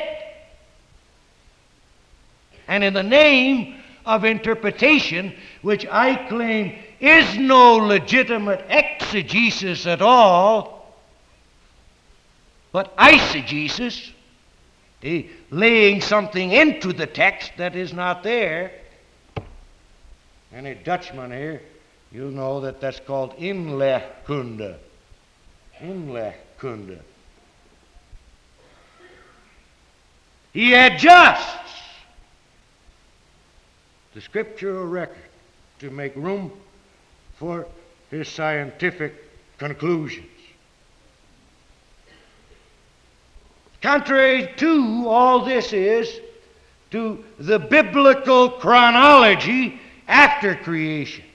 And in the name of interpretation, which I claim is no legitimate exegesis at all, but eisegesis, the laying something into the text that is not there. Any Dutchman here, you'll know that that's called inlegkunde. Inlegkunde. He adjusts the scriptural record to make room for his scientific conclusions. Contrary to all this is to the biblical chronology after creation.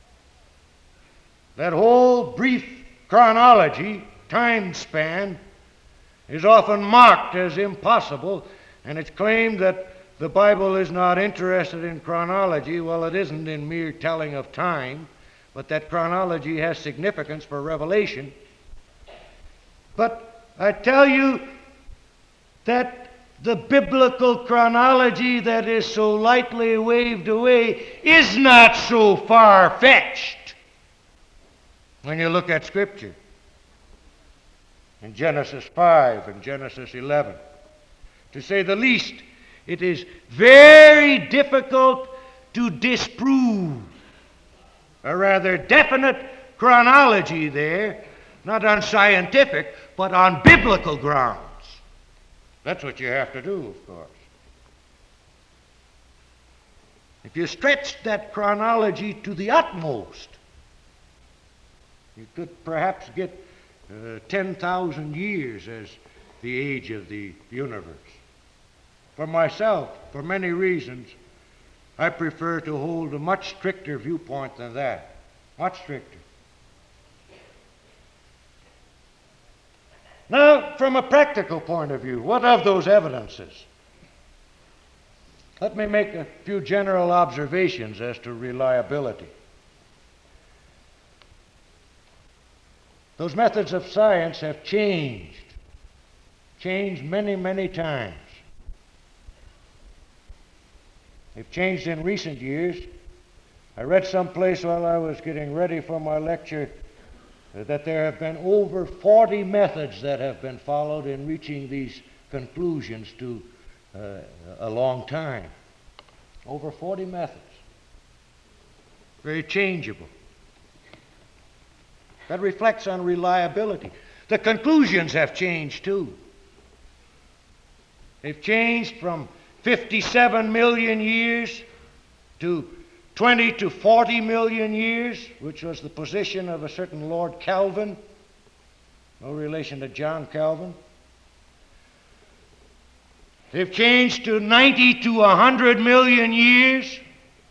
That whole brief chronology, time span, is often mocked as impossible, and it's claimed that the Bible is not interested in chronology. Well, it isn't in mere telling of time, but that chronology has significance for revelation. But I tell you that the biblical chronology that is so lightly waved away is not so far-fetched when you look at Scripture. In Genesis five and Genesis eleven, to say the least, it is very difficult to disprove a rather definite chronology there, not on scientific, but on biblical grounds. That's what you have to do, of course. If you stretch that chronology to the utmost, you could perhaps get uh, ten thousand years as the age of the universe. For myself, for many reasons, I prefer to hold a much stricter viewpoint than that. Much stricter. Now, from a practical point of view, what of those evidences? Let me make a few general observations as to reliability. Those methods of science have changed, changed many, many times. They've changed in recent years. I read someplace while I was getting ready for my lecture that there have been over forty methods that have been followed in reaching these conclusions to uh, a long time. Over forty methods. Very changeable. That reflects on reliability. The conclusions have changed too. They've changed from fifty-seven million years to twenty to forty million years, which was the position of a certain Lord Kelvin, no relation to John Calvin. They've changed to ninety to one hundred million years.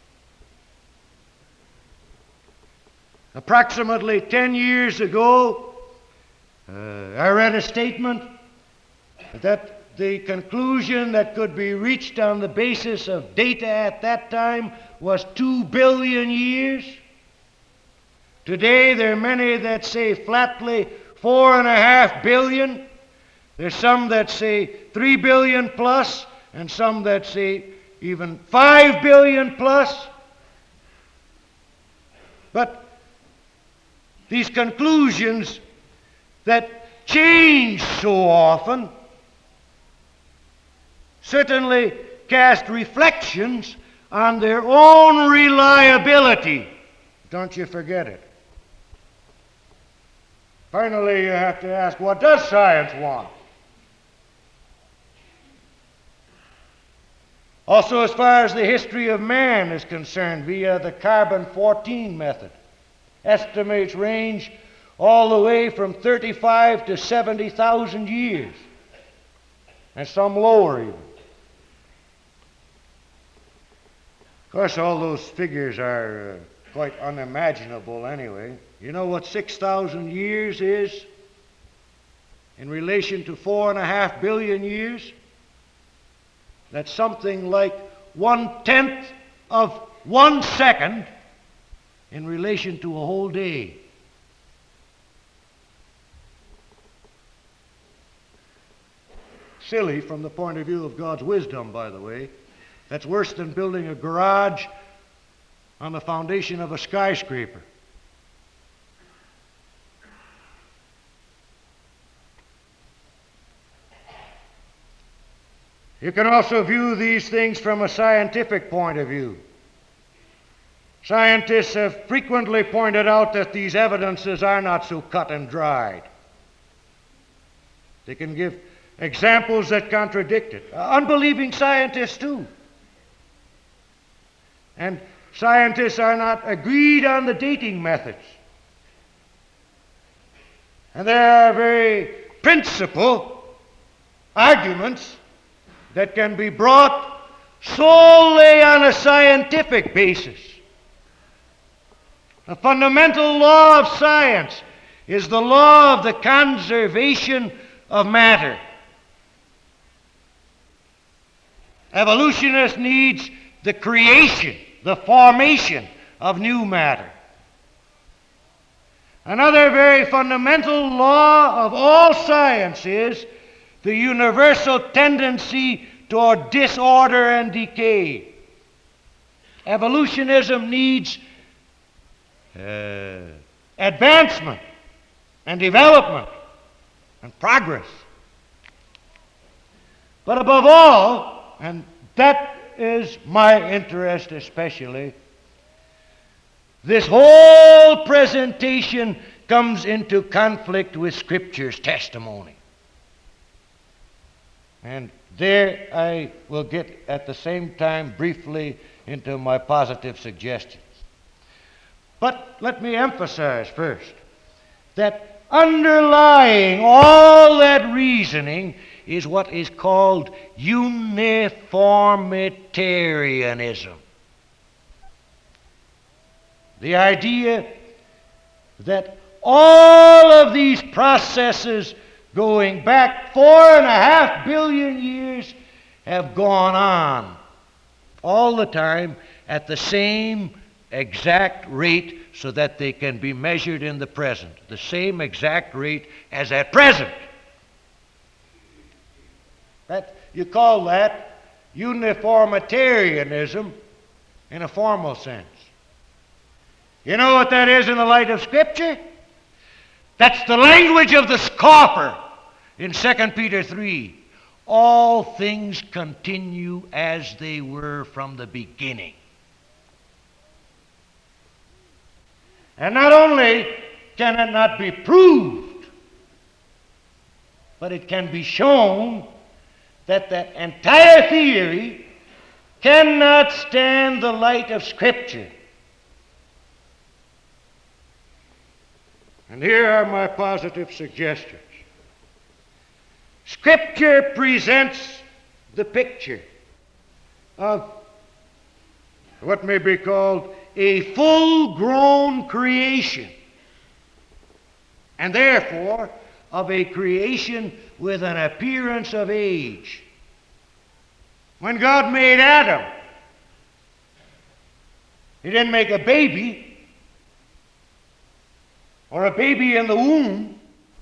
Approximately ten years ago, uh, I read a statement that the conclusion that could be reached on the basis of data at that time was two billion years. Today, there are many that say flatly four and a half billion. There's some that say three billion plus, and some that say even five billion plus. But these conclusions that change so often certainly cast reflections on their own reliability. Don't you forget it. Finally, you have to ask, what does science want? Also, as far as the history of man is concerned, via the carbon fourteen method, estimates range all the way from thirty-five to seventy thousand years, and some lower even. Of course, all those figures are uh, quite unimaginable anyway. You know what six thousand years is in relation to four and a half billion years? That's something like one-tenth of one second in relation to a whole day. Silly from the point of view of God's wisdom, by the way. That's worse than building a garage on the foundation of a skyscraper. You can also view these things from a scientific point of view. Scientists have frequently pointed out that these evidences are not so cut and dried. They can give examples that contradict it. Uh, unbelieving scientists, too. And scientists are not agreed on the dating methods. And there are very principal arguments that can be brought solely on a scientific basis. The fundamental law of science is the law of the conservation of matter. Evolutionist needs the creation, the formation of new matter. Another very fundamental law of all science is the universal tendency toward disorder and decay. Evolutionism needs uh, advancement and development and progress. But above all, and that is my interest especially, this whole presentation comes into conflict with Scripture's testimony. And there I will get at the same time briefly into my positive suggestions. But let me emphasize first that underlying all that reasoning is what is called uniformitarianism. The idea that all of these processes going back four and a half billion years have gone on all the time at the same exact rate so that they can be measured in the present, the same exact rate as at present. That, you call that uniformitarianism in a formal sense. You know what that is in the light of Scripture? That's the language of the scoffer in Second Peter three. All things continue as they were from the beginning. And not only can it not be proved, but it can be shown that that entire theory cannot stand the light of Scripture. And here are my positive suggestions. Scripture presents the picture of what may be called a full-grown creation, and therefore of a creation with an appearance of age. When God made Adam, He didn't make a baby or a baby in the womb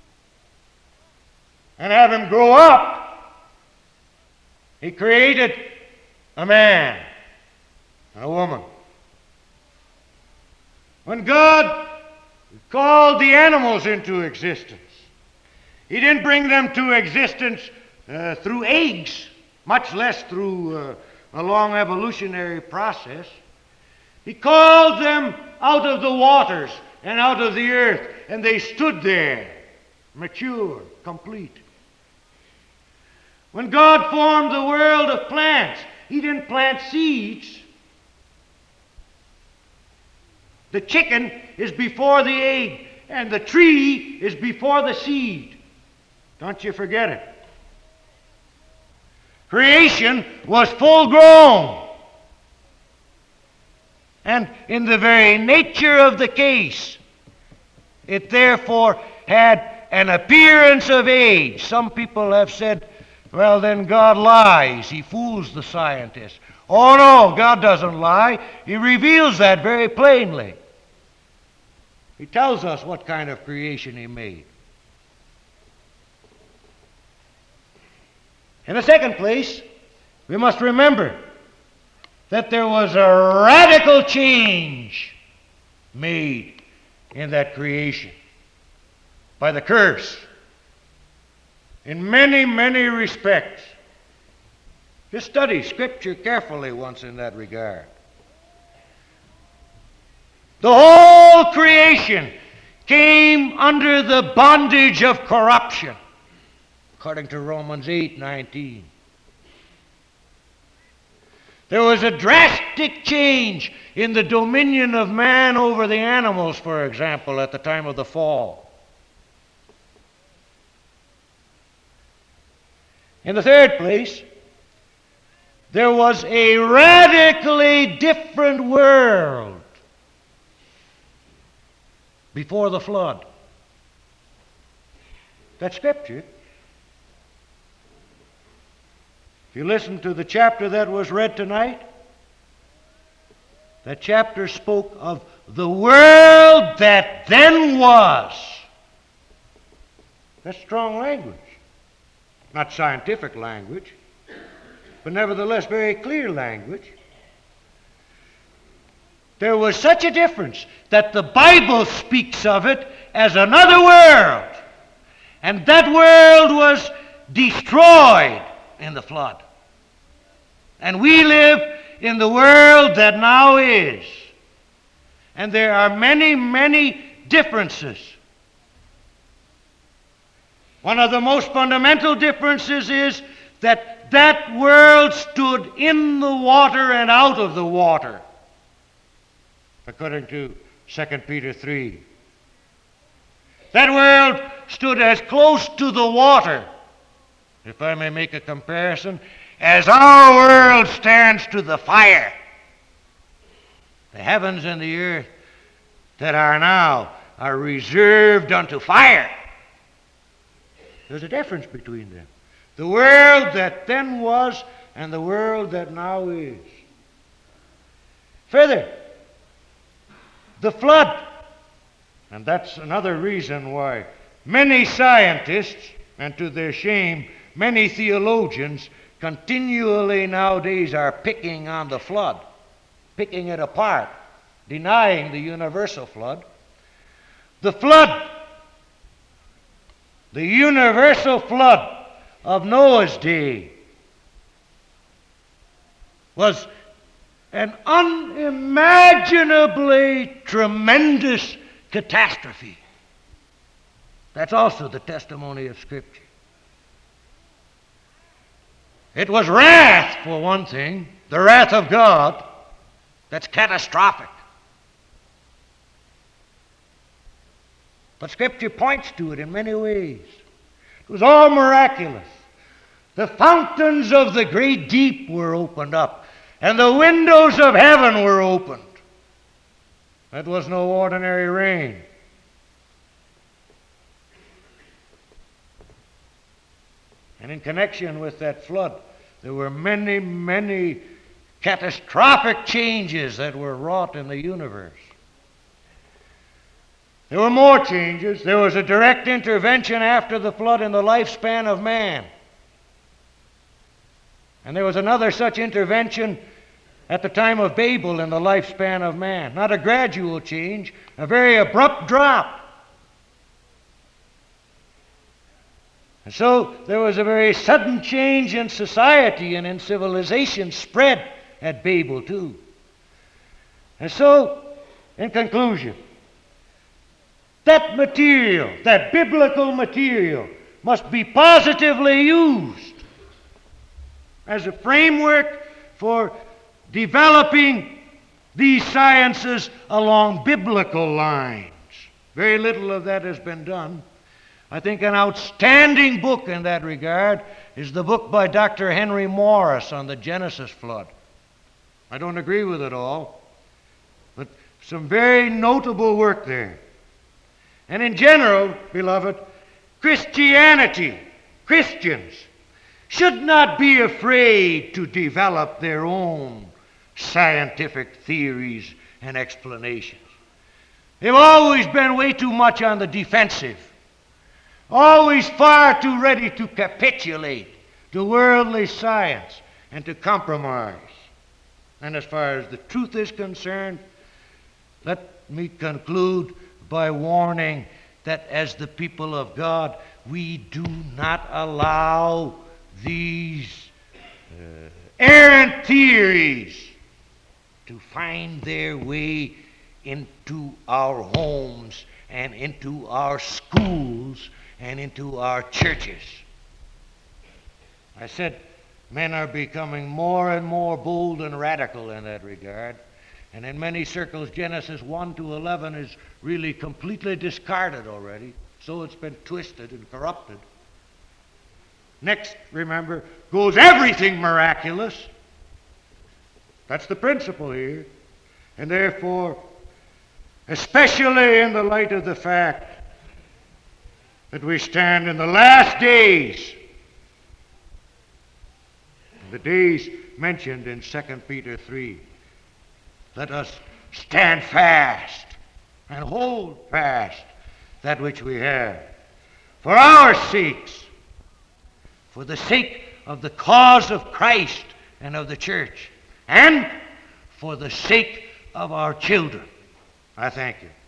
and have him grow up. He created a man and a woman. When God called the animals into existence, He didn't bring them to existence uh, through eggs, much less through uh, a long evolutionary process. He called them out of the waters and out of the earth, and they stood there, mature, complete. When God formed the world of plants, He didn't plant seeds. The chicken is before the egg, and the tree is before the seed. Don't you forget it. Creation was full grown. And in the very nature of the case, it therefore had an appearance of age. Some people have said, well, then God lies. He fools the scientists. Oh, no, God doesn't lie. He reveals that very plainly. He tells us what kind of creation He made. In the second place, we must remember that there was a radical change made in that creation by the curse in many, many respects. Just study Scripture carefully once in that regard. The whole creation came under the bondage of corruption. according to Romans eight nineteen. There was a drastic change in the dominion of man over the animals, for example, at the time of the fall. In the third place, there was a radically different world before the flood. That's Scripture. If you listen to the chapter that was read tonight, that chapter spoke of the world that then was. That's strong language. Not scientific language, but nevertheless very clear language. There was such a difference that the Bible speaks of it as another world. And that world was destroyed in the flood. And we live in the world that now is. And there are many, many differences. One of the most fundamental differences is that that world stood in the water and out of the water, according to Second Peter three. That world stood as close to the water, if I may make a comparison, as our world stands to the fire. The heavens and the earth that are now are reserved unto fire. There's a difference between them. The world that then was and the world that now is. Further, the flood, and that's another reason why many scientists, and to their shame, many theologians, continually nowadays are picking on the flood, picking it apart, denying the universal flood. The flood, the universal flood of Noah's day, was an unimaginably tremendous catastrophe. That's also the testimony of Scripture. It was wrath, for one thing, the wrath of God, that's catastrophic. But Scripture points to it in many ways. It was all miraculous. The fountains of the great deep were opened up, and the windows of heaven were opened. That was no ordinary rain. And in connection with that flood, there were many, many catastrophic changes that were wrought in the universe. There were more changes. There was a direct intervention after the flood in the lifespan of man. And there was another such intervention at the time of Babel in the lifespan of man. Not a gradual change, a very abrupt drop. And so there was a very sudden change in society and in civilization spread at Babel too. And so, in conclusion, that material, that biblical material, must be positively used as a framework for developing these sciences along biblical lines. Very little of that has been done. I think an outstanding book in that regard is the book by Doctor Henry Morris on the Genesis flood. I don't agree with it all, but some very notable work there. And in general, beloved, Christianity, Christians, should not be afraid to develop their own scientific theories and explanations. They've always been way too much on the defensive, always far too ready to capitulate to worldly science and to compromise. And as far as the truth is concerned, let me conclude by warning that as the people of God, we do not allow these uh, errant theories to find their way into our homes and into our schools and into our churches. I said men are becoming more and more bold and radical in that regard. And in many circles, Genesis one to eleven is really completely discarded already. So it's been twisted and corrupted. Next, remember, goes everything miraculous. That's the principle here. And therefore, especially in the light of the fact that we stand in the last days, the days mentioned in Second Peter three, let us stand fast and hold fast that which we have, for our sakes, for the sake of the cause of Christ and of the church, and for the sake of our children. I thank you.